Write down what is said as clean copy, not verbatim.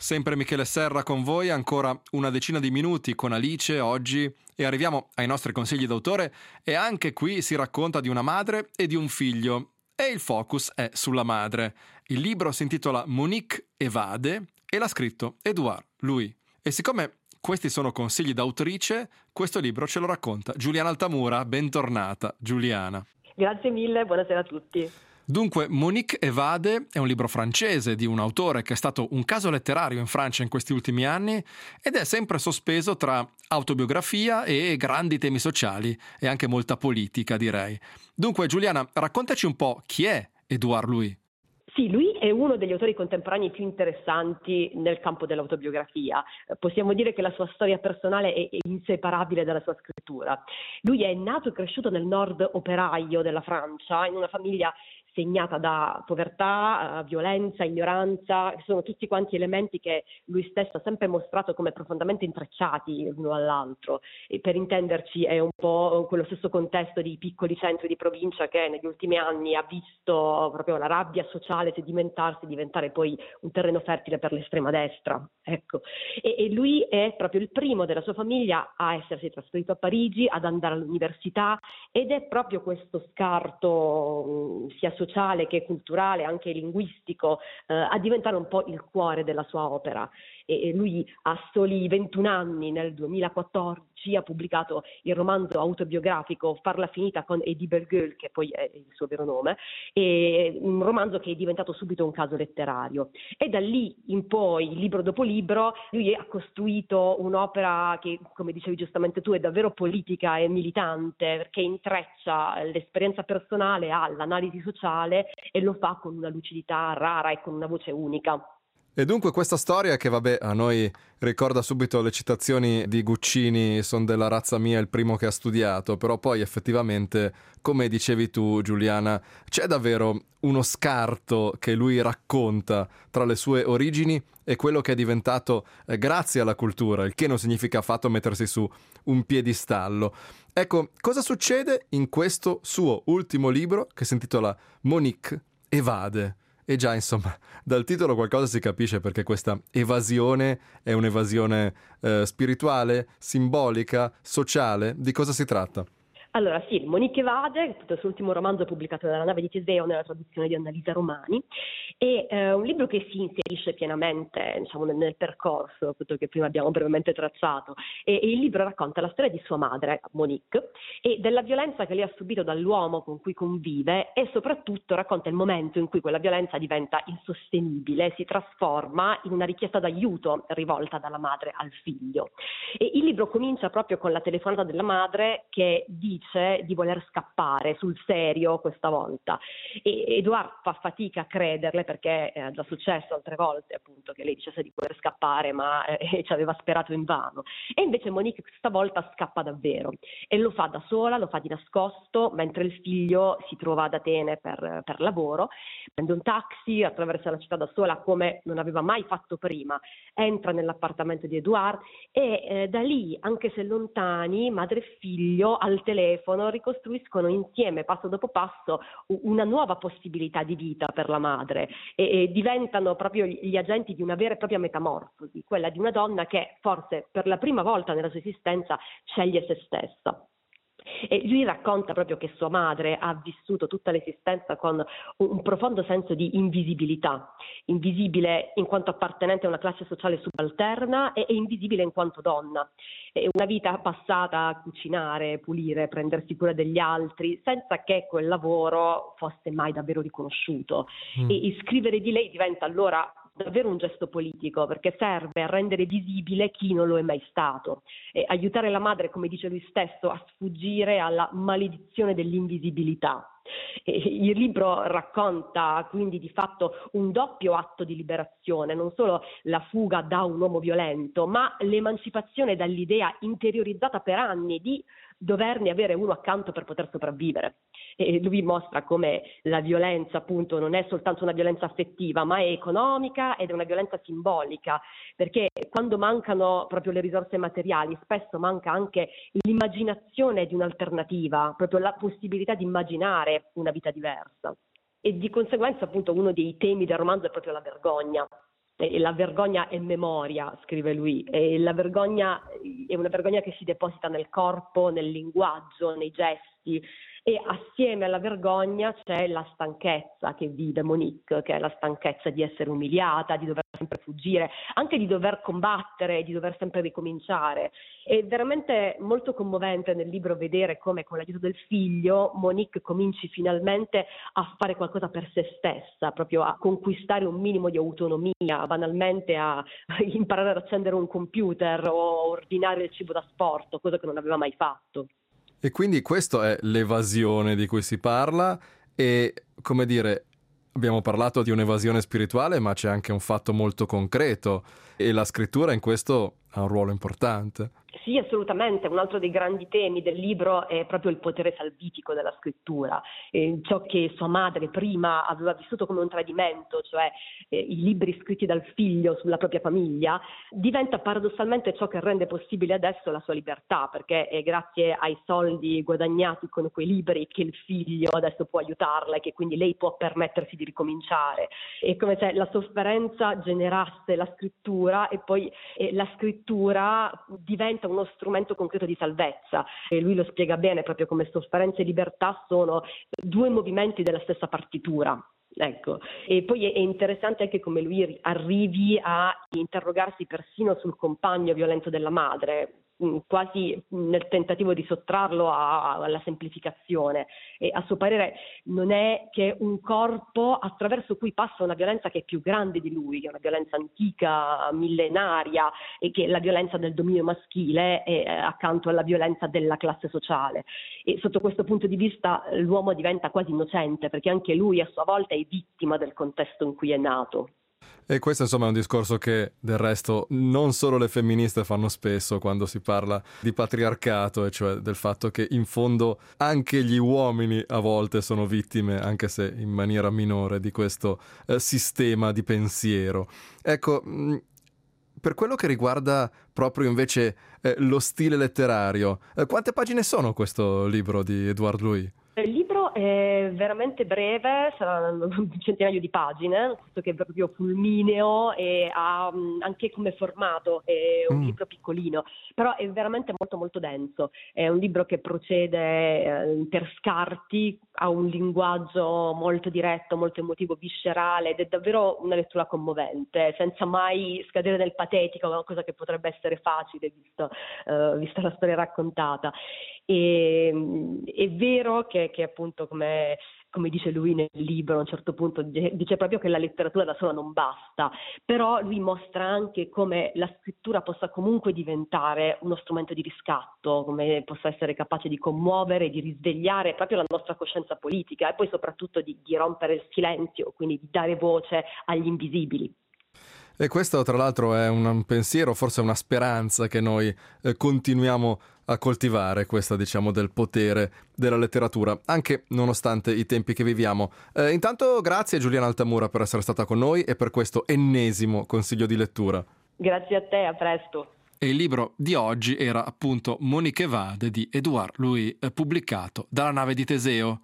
sempre Michele Serra con voi, ancora una decina di minuti con Alice oggi e arriviamo ai nostri consigli d'autore e anche qui si racconta di una madre e di un figlio e il focus è sulla madre. Il libro si intitola Monique evade e l'ha scritto Edouard Louis. E siccome questi sono consigli d'autrice, questo libro ce lo racconta Giuliana Altamura. Bentornata Giuliana. Grazie mille, buonasera a tutti. Dunque, Monique evade è un libro francese di un autore che è stato un caso letterario in Francia in questi ultimi anni ed è sempre sospeso tra autobiografia e grandi temi sociali e anche molta politica, direi. Dunque, Giuliana, raccontaci un po' chi è Edouard Louis. Sì, lui è uno degli autori contemporanei più interessanti nel campo dell'autobiografia. Possiamo dire che la sua storia personale è inseparabile dalla sua scrittura. Lui è nato e cresciuto nel nord operaio della Francia, in una famiglia segnata da povertà, violenza, ignoranza, sono tutti quanti elementi che lui stesso ha sempre mostrato come profondamente intrecciati l'uno all'altro. E per intenderci è un po' quello stesso contesto di piccoli centri di provincia che negli ultimi anni ha visto proprio la rabbia sociale sedimentarsi, diventare poi un terreno fertile per l'estrema destra. Ecco. E lui è proprio il primo della sua famiglia a essersi trasferito a Parigi, ad andare all'università ed è proprio questo scarto sia sociale che culturale, anche linguistico, a diventare un po' il cuore della sua opera. E lui a soli 21 anni, nel 2014, ha pubblicato il romanzo autobiografico Farla finita con Eddie Bergueul, che poi è il suo vero nome, e un romanzo che è diventato subito un caso letterario. E da lì in poi, libro dopo libro, lui ha costruito un'opera che, come dicevi giustamente tu, è davvero politica e militante, perché intreccia l'esperienza personale all'analisi sociale e lo fa con una lucidità rara e con una voce unica. E dunque questa storia che a noi ricorda subito le citazioni di Guccini, son della razza mia il primo che ha studiato, però poi effettivamente, come dicevi tu Giuliana, c'è davvero uno scarto che lui racconta tra le sue origini e quello che è diventato grazie alla cultura, il che non significa affatto mettersi su un piedistallo. Ecco, cosa succede in questo suo ultimo libro che si intitola Monique evade? E già, insomma, dal titolo qualcosa si capisce perché questa evasione è un'evasione spirituale, simbolica, sociale. Di cosa si tratta? Allora sì, Monique evade, il suo ultimo romanzo pubblicato dalla nave di Teseo nella traduzione di Annalisa Romani, è un libro che si inserisce pienamente, diciamo, nel percorso appunto, che prima abbiamo brevemente tracciato, e il libro racconta la storia di sua madre, Monique, e della violenza che lei ha subito dall'uomo con cui convive e soprattutto racconta il momento in cui quella violenza diventa insostenibile, si trasforma in una richiesta d'aiuto rivolta dalla madre al figlio. E il libro comincia proprio con la telefonata della madre che dice di voler scappare sul serio questa volta e Edouard fa fatica a crederle perché è già successo altre volte appunto che lei dicesse di voler scappare ma ci aveva sperato invano e invece Monique stavolta scappa davvero e lo fa da sola, lo fa di nascosto mentre il figlio si trova ad Atene per lavoro, prende un taxi, attraversa la città da sola come non aveva mai fatto prima, entra nell'appartamento di Edouard e da lì anche se lontani madre e figlio al telefono ricostruiscono insieme passo dopo passo una nuova possibilità di vita per la madre e diventano proprio gli agenti di una vera e propria metamorfosi, quella di una donna che forse per la prima volta nella sua esistenza sceglie se stessa. E lui racconta proprio che sua madre ha vissuto tutta l'esistenza con un profondo senso di invisibilità, invisibile in quanto appartenente a una classe sociale subalterna e invisibile in quanto donna. È una vita passata a cucinare, pulire, prendersi cura degli altri, senza che quel lavoro fosse mai davvero riconosciuto. E scrivere di lei diventa allora davvero un gesto politico perché serve a rendere visibile chi non lo è mai stato e aiutare la madre, come dice lui stesso, a sfuggire alla maledizione dell'invisibilità. Il libro racconta quindi di fatto un doppio atto di liberazione, non solo la fuga da un uomo violento, ma l'emancipazione dall'idea interiorizzata per anni di doverne avere uno accanto per poter sopravvivere. E lui mostra come la violenza appunto non è soltanto una violenza affettiva, ma è economica ed è una violenza simbolica, perché quando mancano proprio le risorse materiali, spesso manca anche l'immaginazione di un'alternativa, proprio la possibilità di immaginare una vita diversa. E di conseguenza appunto uno dei temi del romanzo è proprio la vergogna. E la vergogna è memoria, scrive lui, e la vergogna è una vergogna che si deposita nel corpo, nel linguaggio, nei gesti, e assieme alla vergogna c'è la stanchezza che vive Monique, che è la stanchezza di essere umiliata, di dover sempre fuggire, anche di dover combattere, di dover sempre ricominciare. È veramente molto commovente nel libro vedere come con l'aiuto del figlio Monique cominci finalmente a fare qualcosa per se stessa, proprio a conquistare un minimo di autonomia, banalmente a imparare ad accendere un computer o ordinare il cibo da sport, cosa che non aveva mai fatto. E quindi questo è l'evasione di cui si parla e, come dire, abbiamo parlato di un'evasione spirituale, ma c'è anche un fatto molto concreto e la scrittura in questo ha un ruolo importante. Sì, assolutamente. Un altro dei grandi temi del libro è proprio il potere salvitico della scrittura. Ciò che sua madre prima aveva vissuto come un tradimento, cioè i libri scritti dal figlio sulla propria famiglia, diventa paradossalmente ciò che rende possibile adesso la sua libertà, perché è grazie ai soldi guadagnati con quei libri che il figlio adesso può aiutarla e che quindi lei può permettersi di ricominciare. È come se la sofferenza generasse la scrittura e poi la scrittura diventa uno strumento concreto di salvezza, e lui lo spiega bene, proprio come sofferenza e libertà sono due movimenti della stessa partitura. Ecco. E poi è interessante anche come lui arrivi a interrogarsi persino sul compagno violento della madre, quasi nel tentativo di sottrarlo alla semplificazione. E a suo parere non è che un corpo attraverso cui passa una violenza che è più grande di lui, che è una violenza antica, millenaria, e che è la violenza del dominio maschile accanto alla violenza della classe sociale. E sotto questo punto di vista l'uomo diventa quasi innocente, perché anche lui a sua volta è vittima del contesto in cui è nato. E questo insomma è un discorso che del resto non solo le femministe fanno spesso quando si parla di patriarcato, e cioè del fatto che in fondo anche gli uomini a volte sono vittime, anche se in maniera minore, di questo sistema di pensiero. Ecco, per quello che riguarda proprio invece lo stile letterario, quante pagine sono questo libro di Edouard Louis? Il libro è veramente breve, saranno un centinaio di pagine, questo che è proprio fulmineo e ha anche come formato è un libro piccolino, però è veramente molto molto denso. È un libro che procede per scarti, ha un linguaggio molto diretto, molto emotivo, viscerale, ed è davvero una lettura commovente, senza mai scadere nel patetico, una cosa che potrebbe essere facile vista la storia raccontata. E è vero che appunto come dice lui nel libro, a un certo punto dice proprio che la letteratura da sola non basta, però lui mostra anche come la scrittura possa comunque diventare uno strumento di riscatto, come possa essere capace di commuovere, di risvegliare proprio la nostra coscienza politica e poi soprattutto di rompere il silenzio, quindi di dare voce agli invisibili. E questo tra l'altro è un pensiero, forse una speranza che noi continuiamo a coltivare, questa diciamo del potere della letteratura, anche nonostante i tempi che viviamo. Intanto grazie Giuliana Altamura per essere stata con noi e per questo ennesimo consiglio di lettura. Grazie a te, a presto. E il libro di oggi era appunto Monique Evade di Edouard Louis, pubblicato dalla Nave di Teseo.